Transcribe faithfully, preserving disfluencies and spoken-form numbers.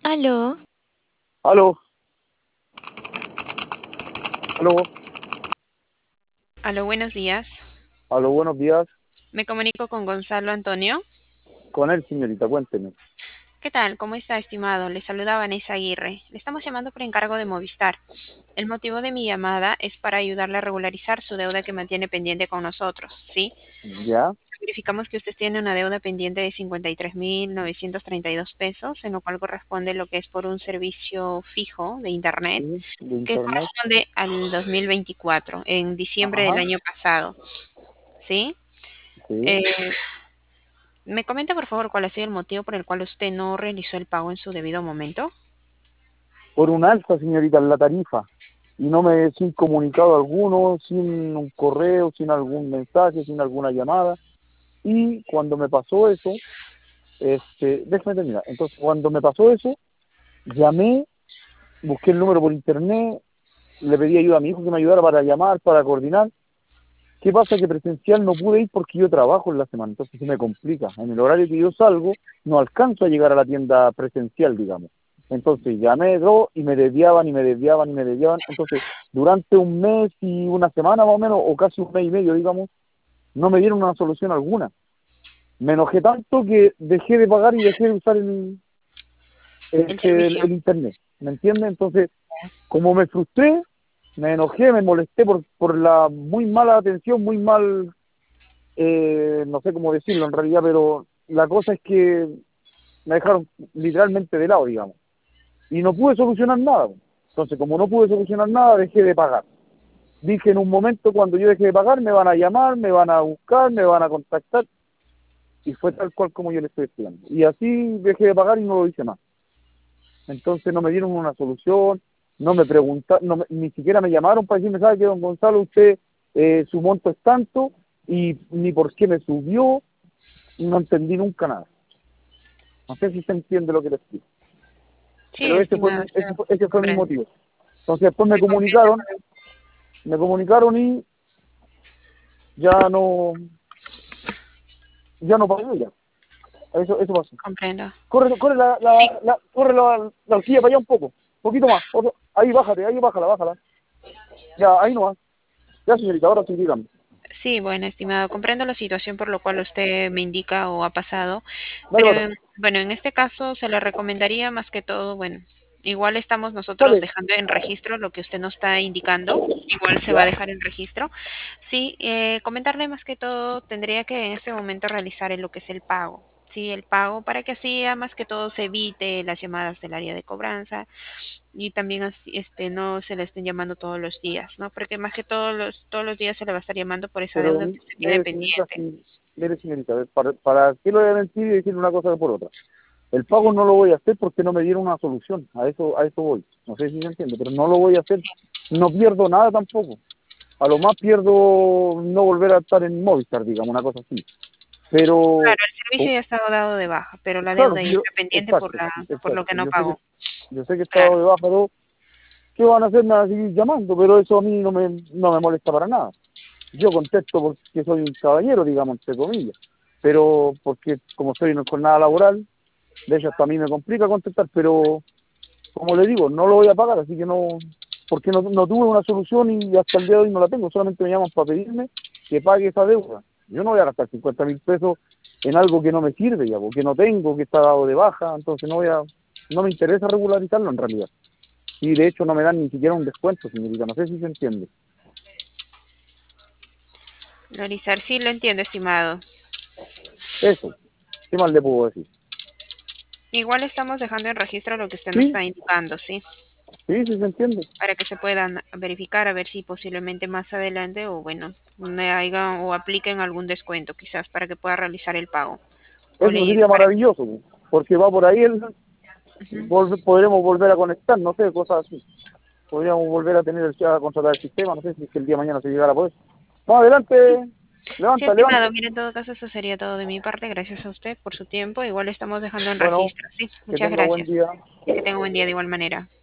Aló, Aló, aló, Aló, buenos días. aló, buenos días. Me comunico con Gonzalo Antonio. Con él, señorita, cuénteme. ¿Qué tal? ¿Cómo está, estimado? Le saluda Vanessa Aguirre. Le estamos llamando por encargo de Movistar. El motivo de mi llamada es para ayudarle a regularizar su deuda que mantiene pendiente con nosotros, ¿sí? ¿Ya? Verificamos que usted tiene una deuda pendiente de cincuenta y tres mil novecientos treinta y dos pesos, en lo cual corresponde lo que es por un servicio fijo de Internet, Sí, de que internet. corresponde al dos mil veinticuatro, en diciembre del Ajá, año pasado, ¿sí? sí. Eh, ¿Me comenta, por favor, cuál ha sido el motivo por el cual usted no realizó el pago en su debido momento? Por un alza, señorita, en la tarifa. Y no me, sin comunicado alguno, sin un correo, sin algún mensaje, sin alguna llamada. Y cuando me pasó eso, este, déjame terminar. Entonces, cuando me pasó eso, llamé, busqué el número por internet, le pedí ayuda a mi hijo que me ayudara para llamar, para coordinar. ¿Qué pasa? Que presencial no pude ir porque yo trabajo en la semana, entonces se me complica. En el horario que yo salgo, no alcanzo a llegar a la tienda presencial, digamos. Entonces llamé dos y me desviaban y me desviaban y me desviaban. Entonces, durante un mes y una semana más o menos, o casi un mes y medio, digamos, no me dieron una solución alguna. Me enojé tanto que dejé de pagar y dejé de usar el, El este, el, servicio. el internet. ¿Me entiendes? Entonces, como me frustré, me enojé, me molesté por, por la muy mala atención, muy mal eh, no sé cómo decirlo en realidad, pero la cosa es que me dejaron literalmente de lado, digamos, y no pude solucionar nada. Entonces, como no pude solucionar nada, dejé de pagar. Dije en un momento, cuando yo dejé de pagar, me van a llamar, me van a buscar, me van a contactar, y fue tal cual como yo le estoy explicando. Y así dejé de pagar y no lo hice más. Entonces no me dieron una solución, no me preguntaron, no me- ni siquiera me llamaron para decirme, ¿sabe qué, don Gonzalo, usted, eh, su monto es tanto, y ni por qué me subió, no entendí nunca nada. No sé si se entiende lo que le explico. Sí, Pero ese fue estimado, mi, usted ese fue, ese fue mi comprende. motivo. Entonces después me Se comprende. comunicaron, me comunicaron y ya no, ya no pagué ya. Eso, eso pasó. Comprendo. Corre, corre la, Sí, la, la, corre la, la horquilla para allá un poco, poquito más. Otro- ahí bájate, ahí bájala, bájala. Ya, ahí nomás. Ya señorita, ahora sí dígame. sí, bueno, estimado, comprendo la situación por lo cual usted me indica o ha pasado, Dale para pero atrás. bueno, en este caso se le recomendaría más que todo, bueno, igual estamos nosotros Dale. dejando en registro lo que usted nos está indicando, igual se va a Ya. dejar en registro. Sí, eh, comentarle más que todo, tendría que en este momento realizar lo que es el pago. Sí, el pago para que así a más que todo se evite las llamadas del área de cobranza y también así, este no se le estén llamando todos los días, ¿no? Porque más que todos los todos los días se le va a estar llamando por esa Pero deuda que usted tiene mire señorita, pendiente. si, mire señorita, a ver, para, para qué lo voy a mentir y decir una cosa por otra. El pago no lo voy a hacer porque no me dieron una solución. A eso, a eso voy. No sé si se entiende, pero no lo voy a hacer. No pierdo nada tampoco. A lo más pierdo no volver a estar en Movistar, digamos, una cosa así. Pero, Claro, el servicio oh, ya ha estado dado de baja, pero la claro, deuda ya yo, está pendiente por exacto, la por lo exacto. que no Yo sé que, pagó. yo sé que he Claro. estado de baja, pero ¿qué van a hacer? Me van a seguir llamando, pero eso a mí no me, no me molesta para nada. Yo contesto porque soy un caballero, digamos, entre comillas. Pero porque como estoy en jornada laboral, de hecho hasta a mí me complica contestar, pero como le digo, no lo voy a pagar, así que no, porque no, no tuve una solución y hasta el día de hoy no la tengo, solamente me llaman para pedirme que pague esa deuda. Yo no voy a gastar cincuenta mil pesos en algo que no me sirve ya, porque no tengo, que está dado de baja, entonces no voy a, no me interesa regularizarlo en realidad. Y de hecho no me dan ni siquiera un descuento, señorita, no sé si se entiende. Realizar, sí lo entiendo, estimado. Eso, ¿qué más le puedo decir? Igual estamos dejando en registro lo que usted nos Sí, está indicando, ¿sí? sí, sí se entiende. Para que se puedan verificar a ver si posiblemente más adelante o bueno, me hagan o apliquen algún descuento quizás para que pueda realizar el pago. O Eso le sería para maravilloso, porque va por ahí, el, Ujú. volve- podremos volver a conectar, no sé, cosas así. Podríamos volver a tener el, a contratar el sistema, no sé si es que el día de mañana se llegara a poder. Más adelante, Sí, levanta, levanta. estimado, mire, en todo caso, eso sería todo de mi parte. Gracias a usted por su tiempo. Igual estamos dejando en Bueno, registro, ¿sí? que Muchas tenga buen gracias. día. Y que tenga un buen día de igual manera.